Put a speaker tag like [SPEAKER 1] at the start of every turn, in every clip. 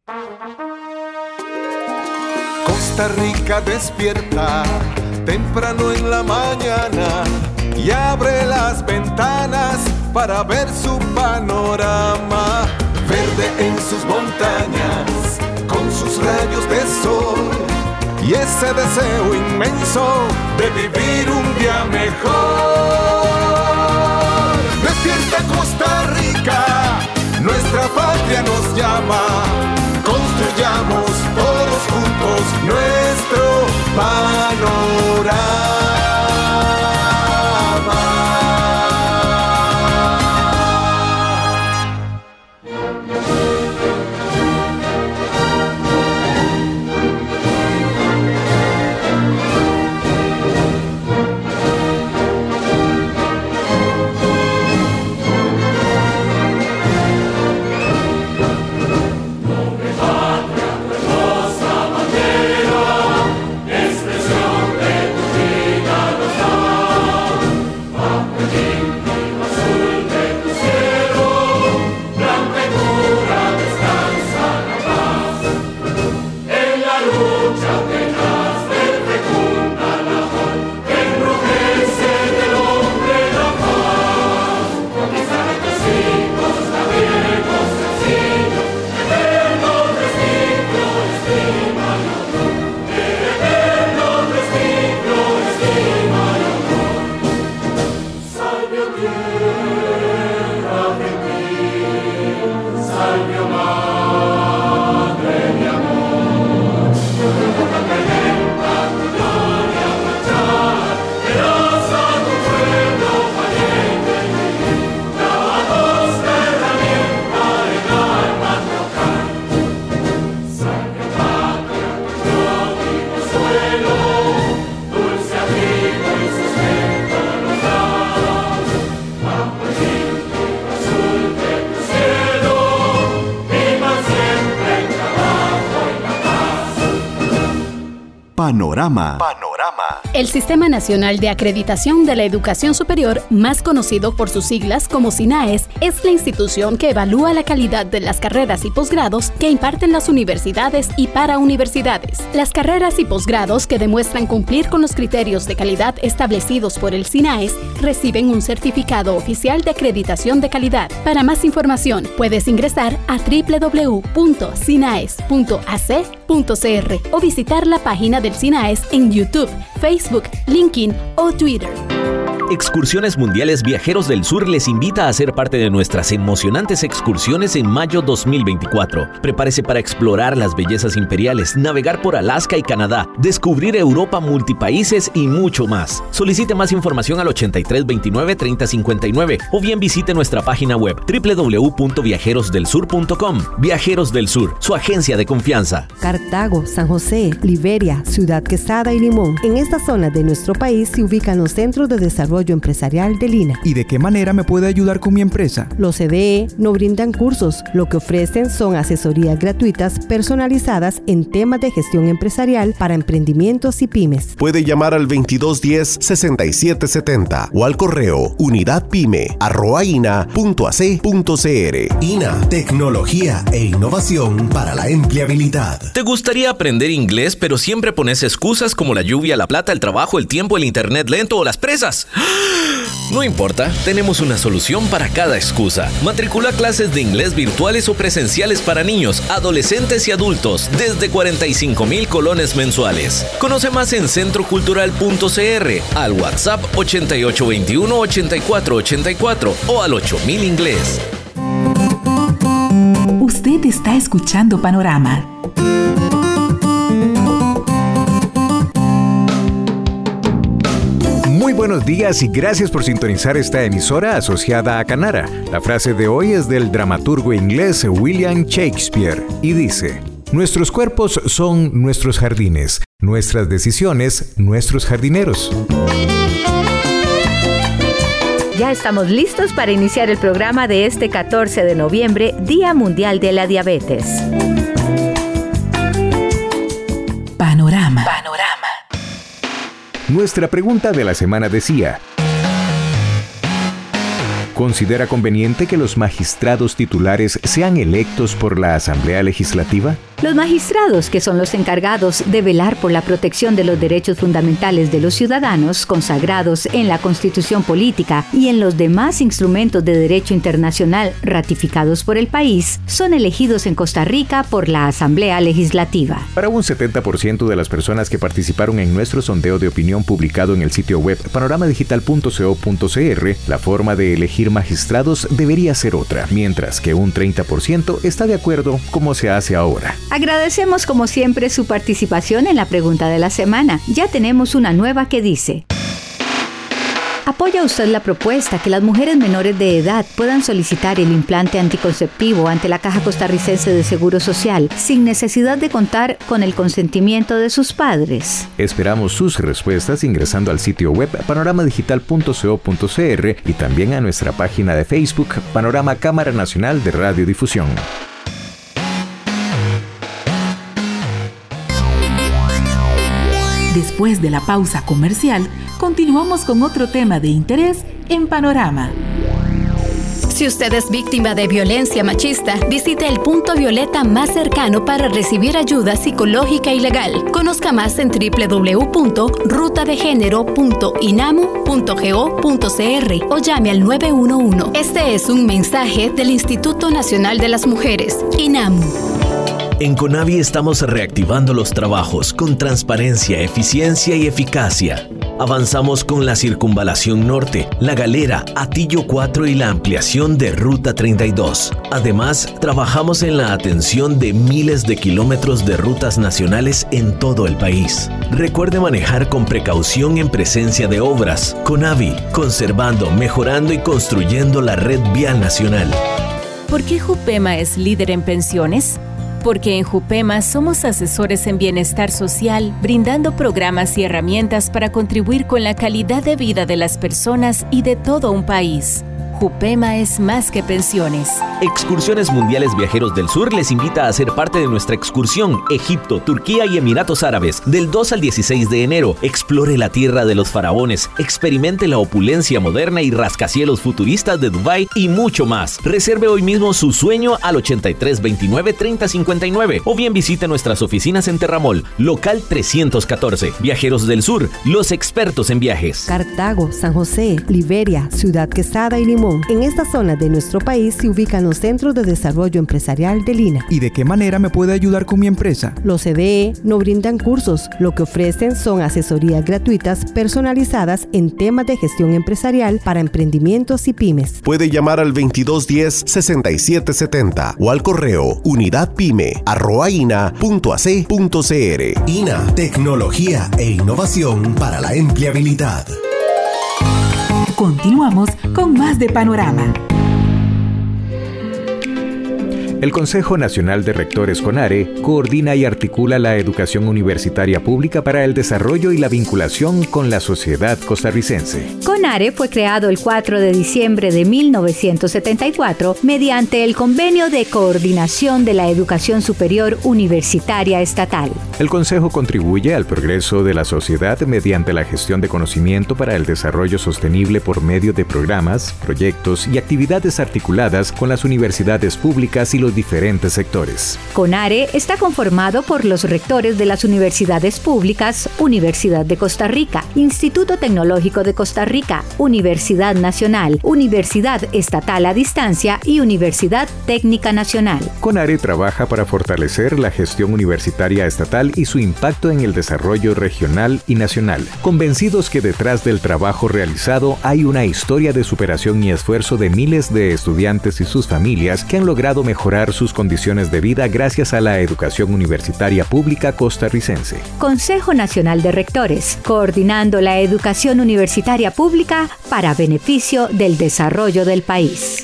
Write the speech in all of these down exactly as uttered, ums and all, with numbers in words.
[SPEAKER 1] Costa Rica despierta temprano en la mañana y abre las ventanas para ver su panorama. Verde en sus montañas, con sus rayos de sol y ese deseo inmenso de vivir un día mejor. Despierta Costa Rica, nuestra patria nos llama. Construyamos todos juntos nuestro panorama.
[SPEAKER 2] Panorama.
[SPEAKER 3] Panorama.
[SPEAKER 4] El Sistema Nacional de Acreditación de la Educación Superior, más conocido por sus siglas como SINAES, es la institución que evalúa la calidad de las carreras y posgrados que imparten las universidades y para universidades. Las carreras y posgrados que demuestran cumplir con los criterios de calidad establecidos por el SINAES reciben un certificado oficial de acreditación de calidad. Para más información, puedes ingresar a doble u doble u doble u punto sinaes punto a c punto c r o visitar la página del SINAES en YouTube, Facebook, LinkedIn o Twitter.
[SPEAKER 5] Excursiones Mundiales Viajeros del Sur les invita a ser parte de nuestras emocionantes excursiones en mayo dos mil veinticuatro. Prepárese para explorar las bellezas imperiales, navegar por Alaska y Canadá, descubrir Europa multipaíses y mucho más. Solicite más información al ochenta y tres veintinueve treinta cincuenta y nueve o bien visite nuestra página web doble u doble u doble u punto viajeros del sur punto com. Viajeros del Sur, su agencia de confianza.
[SPEAKER 6] Cartago, San José, Liberia, Ciudad Quesada y Limón. En esta zona de nuestro país se ubican los centros de desarrollo empresarial del I N A.
[SPEAKER 7] ¿Y de qué manera me puede ayudar con mi empresa?
[SPEAKER 6] Los C D E no brindan cursos, lo que ofrecen son asesorías gratuitas personalizadas en temas de gestión empresarial para emprendimientos y pymes.
[SPEAKER 2] Puede llamar al veintidós diez sesenta y siete setenta o al correo unidadpyme arroba ina punto a c punto c r. I N A, tecnología e innovación para la empleabilidad.
[SPEAKER 5] ¿Te gustaría aprender inglés pero siempre pones excusas como la lluvia, la plata, el trabajo, el tiempo, el internet lento o las presas? No importa, tenemos una solución para cada excusa. Matricula clases de inglés virtuales o presenciales para niños, adolescentes y adultos desde cuarenta y cinco mil colones mensuales. Conoce más en centro cultural punto c r, al WhatsApp ochenta y ocho veintiuno ochenta y cuatro ochenta y cuatro o al ocho mil inglés.
[SPEAKER 8] Usted está escuchando Panorama.
[SPEAKER 9] Muy buenos días y gracias por sintonizar esta emisora asociada a Canara. La frase de hoy es del dramaturgo inglés William Shakespeare y dice: nuestros cuerpos son nuestros jardines, nuestras decisiones, nuestros jardineros.
[SPEAKER 10] Ya estamos listos para iniciar el programa de este catorce de noviembre, Día Mundial de la Diabetes.
[SPEAKER 8] Panorama.
[SPEAKER 10] Panorama.
[SPEAKER 9] Nuestra pregunta de la semana decía: ¿Considera conveniente que los magistrados titulares sean electos por la Asamblea Legislativa?
[SPEAKER 10] Los magistrados, que son los encargados de velar por la protección de los derechos fundamentales de los ciudadanos consagrados en la Constitución Política y en los demás instrumentos de derecho internacional ratificados por el país, son elegidos en Costa Rica por la Asamblea Legislativa.
[SPEAKER 9] Para un setenta por ciento de las personas que participaron en nuestro sondeo de opinión publicado en el sitio web panorama digital punto co punto cr, la forma de elegir magistrados debería ser otra, mientras que un treinta por ciento está de acuerdo como se hace ahora.
[SPEAKER 10] Agradecemos como siempre su participación en la pregunta de la semana. Ya tenemos una nueva que dice: ¿apoya usted la propuesta que las mujeres menores de edad puedan solicitar el implante anticonceptivo ante la Caja Costarricense de Seguro Social sin necesidad de contar con el consentimiento de sus padres?
[SPEAKER 9] Esperamos sus respuestas ingresando al sitio web panorama digital punto co punto cr y también a nuestra página de Facebook Panorama Cámara Nacional de Radiodifusión.
[SPEAKER 8] Después de la pausa comercial, continuamos con otro tema de interés en Panorama.
[SPEAKER 4] Si usted es víctima de violencia machista, visite el punto violeta más cercano para recibir ayuda psicológica y legal. Conozca más en doble u doble u doble u punto ruta de género punto inamu punto go punto cr o llame al nueve uno uno. Este es un mensaje del Instituto Nacional de las Mujeres, INAMU.
[SPEAKER 5] En CONAVI estamos reactivando los trabajos con transparencia, eficiencia y eficacia. Avanzamos con la Circunvalación Norte, La Galera, Atillo cuatro y la ampliación de Ruta treinta y dos. Además, trabajamos en la atención de miles de kilómetros de rutas nacionales en todo el país. Recuerde manejar con precaución en presencia de obras. CONAVI, conservando, mejorando y construyendo la red vial nacional.
[SPEAKER 3] ¿Por qué Jupema es líder en pensiones? Porque en Jupema somos asesores en bienestar social, brindando programas y herramientas para contribuir con la calidad de vida de las personas y de todo un país. Jupema es más que pensiones.
[SPEAKER 5] Excursiones Mundiales Viajeros del Sur les invita a ser parte de nuestra excursión Egipto, Turquía y Emiratos Árabes del dos al dieciséis de enero. Explore la tierra de los faraones, experimente la opulencia moderna y rascacielos futuristas de Dubái y mucho más. Reserve hoy mismo su sueño al ochenta y tres veintinueve treinta cincuenta y nueve o bien visite nuestras oficinas en Terramol, local trescientos catorce. Viajeros del Sur, los expertos en viajes.
[SPEAKER 6] Cartago, San José, Liberia, Ciudad Quesada y Limón. En esta zona de nuestro país se ubican los Centros de Desarrollo Empresarial del I N A.
[SPEAKER 7] ¿Y de qué manera me puede ayudar con mi empresa?
[SPEAKER 6] Los C D E no brindan cursos. Lo que ofrecen son asesorías gratuitas personalizadas en temas de gestión empresarial para emprendimientos y pymes.
[SPEAKER 2] Puede llamar al veintidós diez sesenta y siete setenta o al correo unidadpyme arroba ina punto a c punto cr. I N A, tecnología e innovación para la empleabilidad.
[SPEAKER 8] Continuamos con más de Panorama.
[SPEAKER 9] El Consejo Nacional de Rectores CONARE coordina y articula la educación universitaria pública para el desarrollo y la vinculación con la sociedad costarricense.
[SPEAKER 10] CONARE fue creado el cuatro de diciembre de mil novecientos setenta y cuatro mediante el Convenio de Coordinación de la Educación Superior Universitaria Estatal.
[SPEAKER 9] El Consejo contribuye al progreso de la sociedad mediante la gestión de conocimiento para el desarrollo sostenible por medio de programas, proyectos y actividades articuladas con las universidades públicas y los diferentes sectores.
[SPEAKER 10] CONARE está conformado por los rectores de las universidades públicas, Universidad de Costa Rica, Instituto Tecnológico de Costa Rica, Universidad Nacional, Universidad Estatal a Distancia y Universidad Técnica Nacional.
[SPEAKER 9] CONARE trabaja para fortalecer la gestión universitaria estatal y su impacto en el desarrollo regional y nacional, convencidos que detrás del trabajo realizado hay una historia de superación y esfuerzo de miles de estudiantes y sus familias que han logrado mejorar sus condiciones de vida gracias a la educación universitaria pública costarricense.
[SPEAKER 10] Consejo Nacional de Rectores, coordinando la educación universitaria pública para beneficio del desarrollo del país.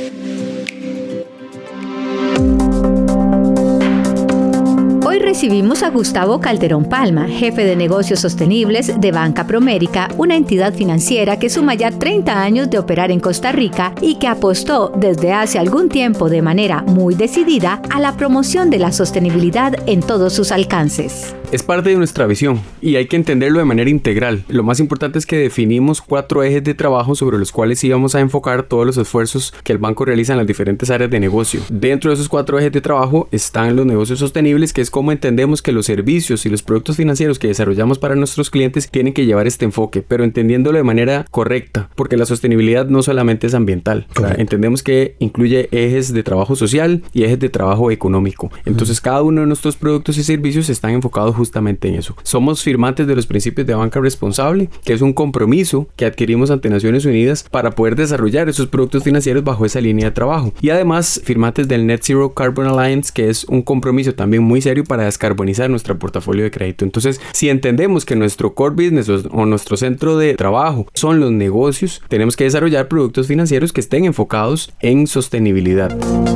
[SPEAKER 10] Hoy recibimos a Gustavo Calderón Palma, jefe de negocios sostenibles de Banca Promérica, una entidad financiera que suma ya treinta años de operar en Costa Rica y que apostó desde hace algún tiempo de manera muy decidida a la promoción de la sostenibilidad en todos sus alcances.
[SPEAKER 11] Es parte de nuestra visión y hay que entenderlo de manera integral. Lo más importante es que definimos cuatro ejes de trabajo sobre los cuales íbamos a enfocar todos los esfuerzos que el banco realiza en las diferentes áreas de negocio. Dentro de esos cuatro ejes de trabajo están los negocios sostenibles, que es cómo entendemos que los servicios y los productos financieros que desarrollamos para nuestros clientes tienen que llevar este enfoque, pero entendiéndolo de manera correcta, porque la sostenibilidad no solamente es ambiental. O sea, entendemos que incluye ejes de trabajo social y ejes de trabajo económico. Entonces, cada uno de nuestros productos y servicios están enfocados justamente en eso. Somos firmantes de los principios de banca responsable, que es un compromiso que adquirimos ante Naciones Unidas para poder desarrollar esos productos financieros bajo esa línea de trabajo. Y además, firmantes del Net Zero Carbon Alliance, que es un compromiso también muy serio para descarbonizar nuestro portafolio de crédito. Entonces, si entendemos que nuestro core business o, o nuestro centro de trabajo son los negocios, tenemos que desarrollar productos financieros que estén enfocados en sostenibilidad.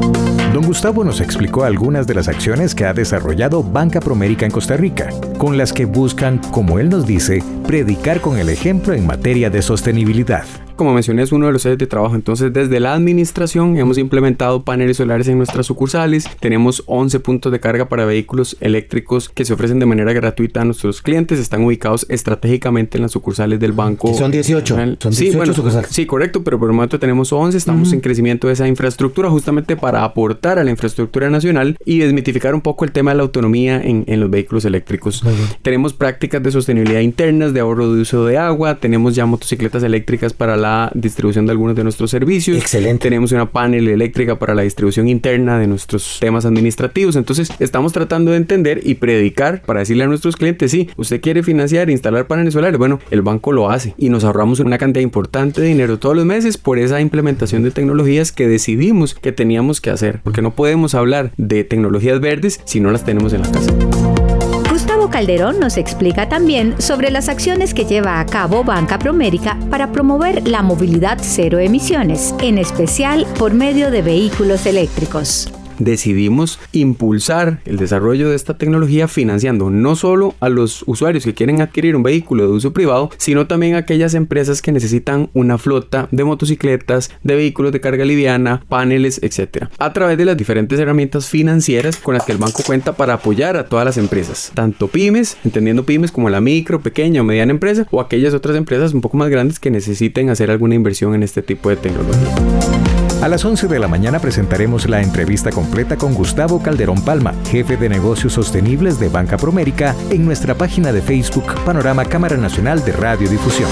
[SPEAKER 9] Don Gustavo nos explicó algunas de las acciones que ha desarrollado Banca Promérica en Costa Rica, con las que buscan, como él nos dice, predicar con el ejemplo en materia de sostenibilidad.
[SPEAKER 11] Como mencioné, es uno de los ejes de trabajo. Entonces, desde la administración hemos implementado paneles solares en nuestras sucursales. Tenemos once puntos de carga para vehículos eléctricos que se ofrecen de manera gratuita a nuestros clientes. Están ubicados estratégicamente en las sucursales del banco.
[SPEAKER 12] Son dieciocho. Son dieciocho
[SPEAKER 11] sí, bueno,
[SPEAKER 12] sucursales.
[SPEAKER 11] Sí, correcto, pero por el momento tenemos once. Estamos uh-huh. en crecimiento de esa infraestructura justamente para aportar a la infraestructura nacional y desmitificar un poco el tema de la autonomía en, en los vehículos eléctricos. Uh-huh. Tenemos prácticas de sostenibilidad internas, de ahorro de uso de agua. Tenemos ya motocicletas eléctricas para la distribución de algunos de nuestros servicios.
[SPEAKER 12] Excelente.
[SPEAKER 11] Tenemos una panel eléctrica para la distribución interna de nuestros temas administrativos. Entonces, estamos tratando de entender y predicar para decirle a nuestros clientes, sí, usted quiere financiar e instalar paneles solares. Bueno, el banco lo hace y nos ahorramos una cantidad importante de dinero todos los meses por esa implementación de tecnologías que decidimos que teníamos que hacer, porque no podemos hablar de tecnologías verdes si no las tenemos en la casa.
[SPEAKER 10] Gustavo Calderón nos explica también sobre las acciones que lleva a cabo Banca Promérica para promover la movilidad cero emisiones, en especial por medio de vehículos eléctricos.
[SPEAKER 11] Decidimos impulsar el desarrollo de esta tecnología financiando no solo a los usuarios que quieren adquirir un vehículo de uso privado, sino también a aquellas empresas que necesitan una flota de motocicletas, de vehículos de carga liviana, paneles, etcétera, a través de las diferentes herramientas financieras con las que el banco cuenta para apoyar a todas las empresas, tanto pymes, entendiendo pymes como la micro, pequeña o mediana empresa, o aquellas otras empresas un poco más grandes que necesiten hacer alguna inversión en este tipo de tecnología.
[SPEAKER 9] A las once de la mañana presentaremos la entrevista completa con Gustavo Calderón Palma, jefe de negocios sostenibles de Banca Promérica, en nuestra página de Facebook Panorama Cámara Nacional de Radiodifusión.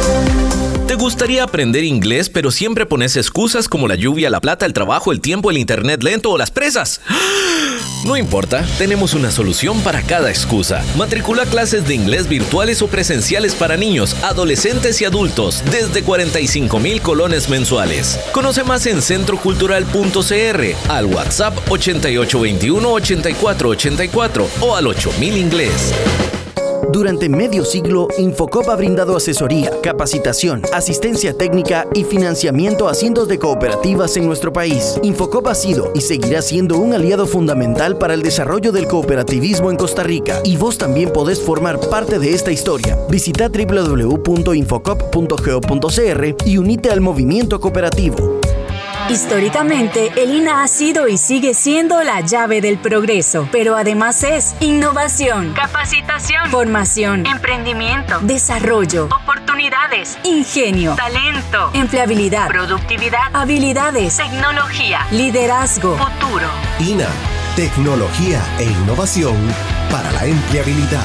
[SPEAKER 5] ¿Te gustaría aprender inglés, pero siempre pones excusas como la lluvia, la plata, el trabajo, el tiempo, el internet lento o las presas? No importa, tenemos una solución para cada excusa. Matricula clases de inglés virtuales o presenciales para niños, adolescentes y adultos desde cuarenta y cinco mil colones mensuales. Conoce más en centro cultural punto c r, al WhatsApp ochenta y ocho veintiuno, ochenta y cuatro ochenta y cuatro o al ocho mil inglés.
[SPEAKER 13] Durante medio siglo, Infocop ha brindado asesoría, capacitación, asistencia técnica y financiamiento a cientos de cooperativas en nuestro país. Infocop ha sido y seguirá siendo un aliado fundamental para el desarrollo del cooperativismo en Costa Rica. Y vos también podés formar parte de esta historia. Visita doble u doble u doble u punto infocop punto go punto c r y unite al movimiento cooperativo.
[SPEAKER 14] Históricamente, el I N A ha sido y sigue siendo la llave del progreso, pero además es innovación, capacitación, formación, emprendimiento, desarrollo, oportunidades, ingenio, talento, empleabilidad, productividad, habilidades, tecnología, liderazgo, futuro.
[SPEAKER 2] I N A, tecnología e innovación para la empleabilidad.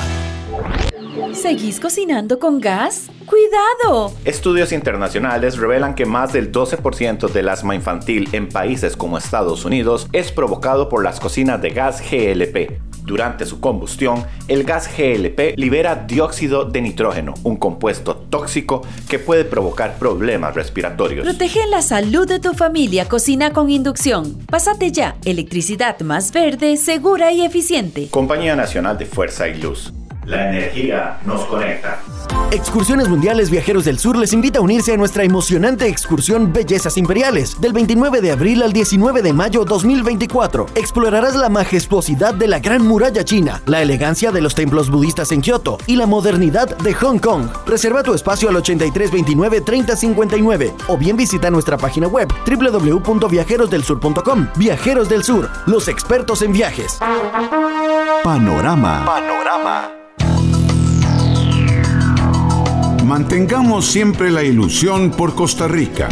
[SPEAKER 15] ¿Seguís cocinando con gas? ¡Cuidado!
[SPEAKER 16] Estudios internacionales revelan que más del doce por ciento del asma infantil en países como Estados Unidos es provocado por las cocinas de gas G L P. Durante su combustión, el gas G L P libera dióxido de nitrógeno, un compuesto tóxico que puede provocar problemas respiratorios.
[SPEAKER 15] Protege la salud de tu familia. Cocina con inducción. Pásate ya. Electricidad más verde, segura y eficiente.
[SPEAKER 16] Compañía Nacional de Fuerza y Luz. La energía nos conecta.
[SPEAKER 13] Excursiones Mundiales Viajeros del Sur les invita a unirse a nuestra emocionante excursión Bellezas Imperiales. Del veintinueve de abril al diecinueve de mayo dos mil veinticuatro. Explorarás la majestuosidad de la Gran Muralla China, la elegancia de los templos budistas en Kioto y la modernidad de Hong Kong. Reserva tu espacio al ochenta y tres veintinueve treinta cincuenta y nueve o bien visita nuestra página web doble u doble u doble u punto viajeros del sur punto com. Viajeros del Sur, los expertos en viajes.
[SPEAKER 2] Panorama.
[SPEAKER 1] Panorama. Mantengamos siempre la ilusión por Costa Rica.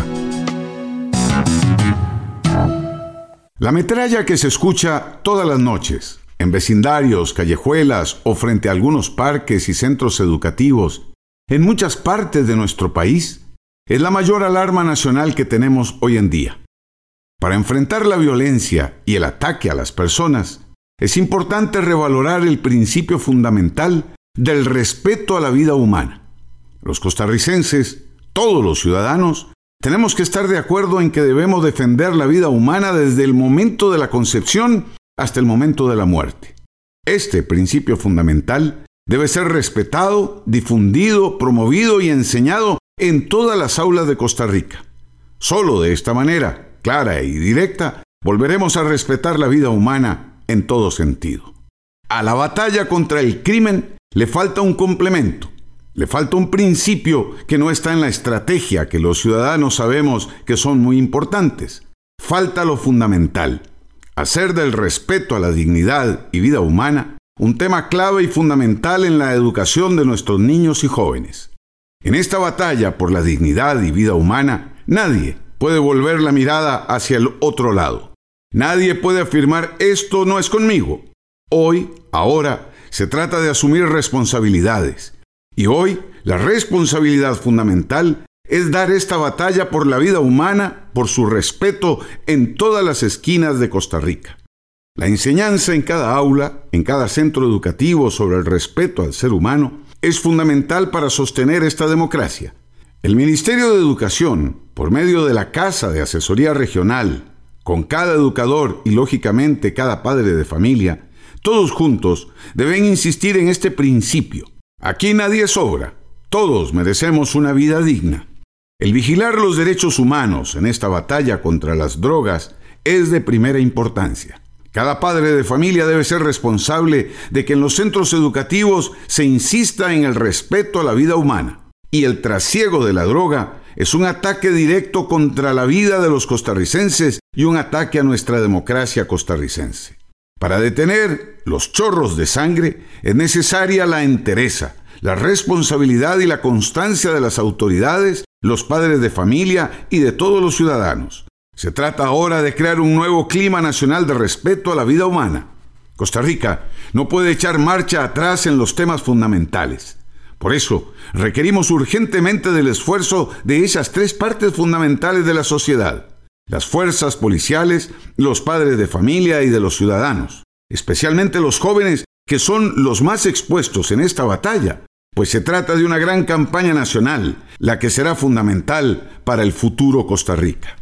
[SPEAKER 1] La metralla que se escucha todas las noches, en vecindarios, callejuelas o frente a algunos parques y centros educativos, en muchas partes de nuestro país, es la mayor alarma nacional que tenemos hoy en día. Para enfrentar la violencia y el ataque a las personas, es importante revalorar el principio fundamental del respeto a la vida humana. Los costarricenses, todos los ciudadanos, tenemos que estar de acuerdo en que debemos defender la vida humana desde el momento de la concepción hasta el momento de la muerte. Este principio fundamental debe ser respetado, difundido, promovido y enseñado en todas las aulas de Costa Rica. Solo de esta manera, clara y directa, volveremos a respetar la vida humana en todo sentido. A la batalla contra el crimen le falta un complemento, le falta un principio que no está en la estrategia que los ciudadanos sabemos que son muy importantes. Falta lo fundamental, hacer del respeto a la dignidad y vida humana un tema clave y fundamental en la educación de nuestros niños y jóvenes. En esta batalla por la dignidad y vida humana, nadie puede volver la mirada hacia el otro lado. Nadie puede afirmar esto no es conmigo. Hoy, ahora, se trata de asumir responsabilidades. Y hoy, la responsabilidad fundamental es dar esta batalla por la vida humana, por su respeto en todas las esquinas de Costa Rica. La enseñanza en cada aula, en cada centro educativo sobre el respeto al ser humano, es fundamental para sostener esta democracia. El Ministerio de Educación, por medio de la Casa de Asesoría Regional, con cada educador y lógicamente cada padre de familia, todos juntos deben insistir en este principio. Aquí nadie sobra, todos merecemos una vida digna. El vigilar los derechos humanos en esta batalla contra las drogas es de primera importancia. Cada padre de familia debe ser responsable de que en los centros educativos se insista en el respeto a la vida humana. Y el trasiego de la droga es un ataque directo contra la vida de los costarricenses y un ataque a nuestra democracia costarricense. Para detener los chorros de sangre es necesaria la entereza, la responsabilidad y la constancia de las autoridades, los padres de familia y de todos los ciudadanos. Se trata ahora de crear un nuevo clima nacional de respeto a la vida humana. Costa Rica no puede echar marcha atrás en los temas fundamentales. Por eso, requerimos urgentemente del esfuerzo de esas tres partes fundamentales de la sociedad: las fuerzas policiales, los padres de familia y de los ciudadanos, especialmente los jóvenes, que son los más expuestos en esta batalla, pues se trata de una gran campaña nacional, la que será fundamental para el futuro Costa Rica.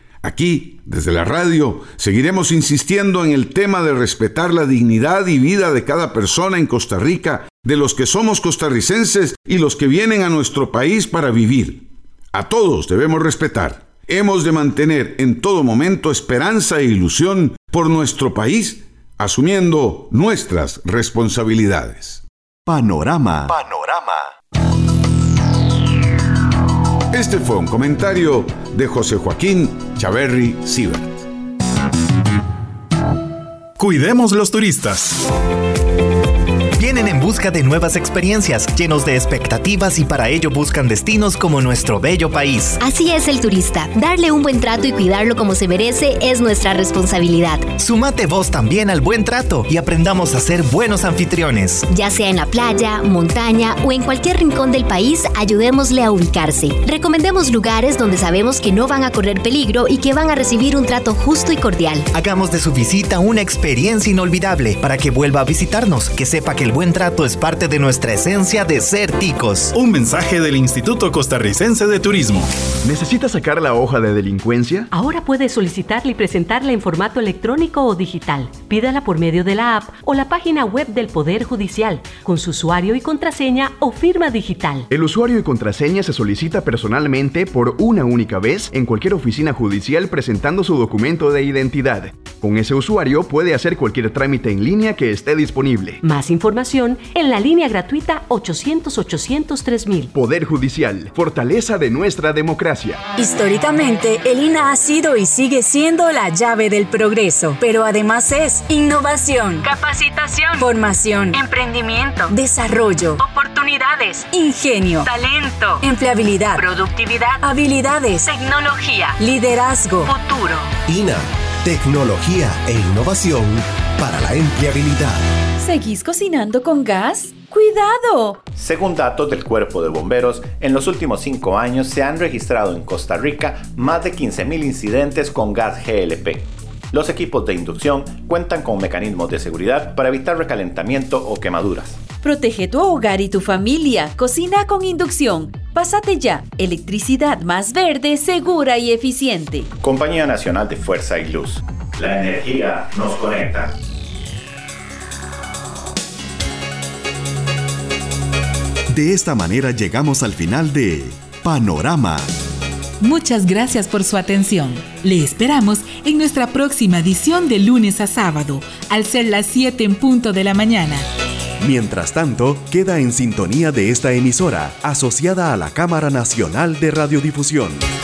[SPEAKER 1] Aquí, desde la radio, seguiremos insistiendo en el tema de respetar la dignidad y vida de cada persona en Costa Rica, de los que somos costarricenses y los que vienen a nuestro país para vivir. A todos debemos respetar. Hemos de mantener en todo momento esperanza e ilusión por nuestro país, asumiendo nuestras responsabilidades.
[SPEAKER 2] Panorama.
[SPEAKER 1] Panorama. Este fue un comentario de José Joaquín Chaverri Sibert.
[SPEAKER 12] Cuidemos los turistas. Vienen en busca de nuevas experiencias, llenos de expectativas, y para ello buscan destinos como nuestro bello país.
[SPEAKER 17] Así es el turista. Darle un buen trato y cuidarlo como se merece es nuestra responsabilidad.
[SPEAKER 12] Sumate vos también al buen trato y aprendamos a ser buenos anfitriones.
[SPEAKER 17] Ya sea en la playa, montaña o en cualquier rincón del país, ayudémosle a ubicarse. Recomendemos lugares donde sabemos que no van a correr peligro y que van a recibir un trato justo y cordial.
[SPEAKER 12] Hagamos de su visita una experiencia inolvidable para que vuelva a visitarnos, que sepa que el buen trato es parte de nuestra esencia de ser ticos.
[SPEAKER 18] Un mensaje del Instituto Costarricense de Turismo.
[SPEAKER 19] ¿Necesitas sacar la hoja de delincuencia?
[SPEAKER 20] Ahora puedes solicitarla y presentarla en formato electrónico o digital. Pídala por medio de la app o la página web del Poder Judicial, con su usuario y contraseña o firma digital.
[SPEAKER 19] El usuario y contraseña se solicita personalmente por una única vez en cualquier oficina judicial presentando su documento de identidad. Con ese usuario puede hacer cualquier trámite en línea que esté disponible.
[SPEAKER 20] Más información en la línea gratuita ochocientos ochocientos tres mil.
[SPEAKER 19] Poder Judicial, fortaleza de nuestra democracia.
[SPEAKER 14] Históricamente, el I N A ha sido y sigue siendo la llave del progreso, pero además es innovación, capacitación, formación, emprendimiento, desarrollo, oportunidades, ingenio, talento, empleabilidad, productividad, habilidades, tecnología, liderazgo, futuro.
[SPEAKER 2] I N A, tecnología e innovación para la empleabilidad.
[SPEAKER 15] ¿Seguís cocinando con gas? ¡Cuidado!
[SPEAKER 16] Según datos del Cuerpo de Bomberos, en los últimos cinco años se han registrado en Costa Rica más de quince mil incidentes con gas G L P. Los equipos de inducción cuentan con mecanismos de seguridad para evitar recalentamiento o quemaduras.
[SPEAKER 15] Protege tu hogar y tu familia. Cocina con inducción. Pásate ya. Electricidad más verde, segura y eficiente.
[SPEAKER 16] Compañía Nacional de Fuerza y Luz. La energía nos conecta.
[SPEAKER 18] De esta manera llegamos al final de Panorama.
[SPEAKER 8] Muchas gracias por su atención. Le esperamos en nuestra próxima edición de lunes a sábado, al ser las siete en punto de la mañana.
[SPEAKER 18] Mientras tanto, queda en sintonía de esta emisora, asociada a la Cámara Nacional de Radiodifusión.